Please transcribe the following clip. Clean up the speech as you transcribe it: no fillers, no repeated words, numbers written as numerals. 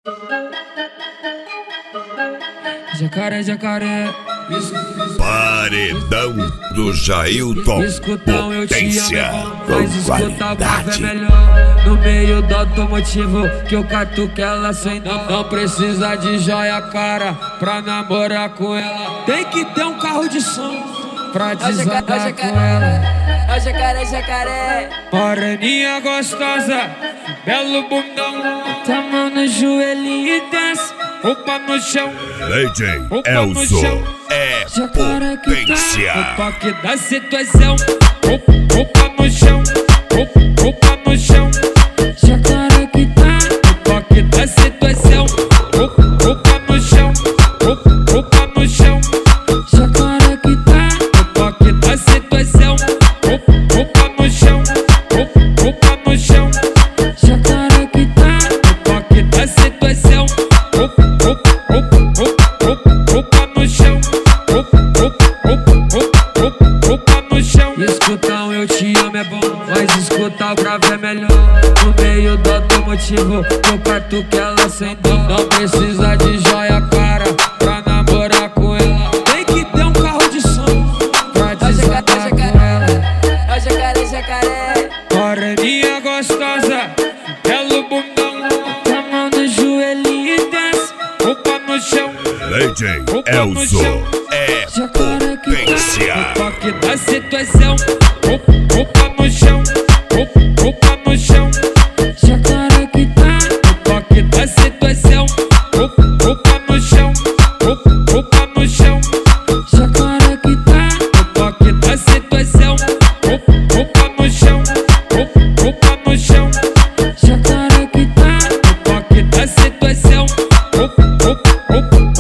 Jacaré, jacaré. Paredão do Jailton. Escutão, eu te Potência amo, com mas escutar o bravo é qualidade. melhor. No meio do automotivo que eu catuque ela sem dó. Não precisa de joia cara pra namorar com ela. Tem que ter um carro de som pra desandar com ela. É o jacaré, jacaré. Moreninha gostosa, belo bundão. Tá mão no joelhinho e desce, roupa no chão. DJ Roupa no Elzo chão. é Jacaré que potência. tá no toque da situação. Roupa no chão, roupa no chão. Jacaré que tá no toque da situação. Roupa no chão, roupa no chão. Jacaré que tá no toque da situação. Roupa no chão, roupa no chão. Jacaré que tá no toque da situação. Roupa no chão, roupa no chão. Escutar um eu te amo é bom, mas escutar o bravo é melhor. No meio do automotivo, eu catuque ela sem dó. Não precisa de joia cara pra namorar com ela. Tem que ter um carro de som pra desandar com ela. É o jacaré, jacaré. Moreninha gostosa, belo bundão. Tá mão no joelhinho e desce, roupa no chão. DJ Roupa no Elzo chão. é Jacaré que potência. tá no toque da situação. Roupa no chão, roupa no chão. Jacaré que tá no toque da situação. Roupa no chão, roupa no chão. Jacaré que tá no toque da situação. Roupa no chão, roupa no chão. Jacaré que tá no toque da situação.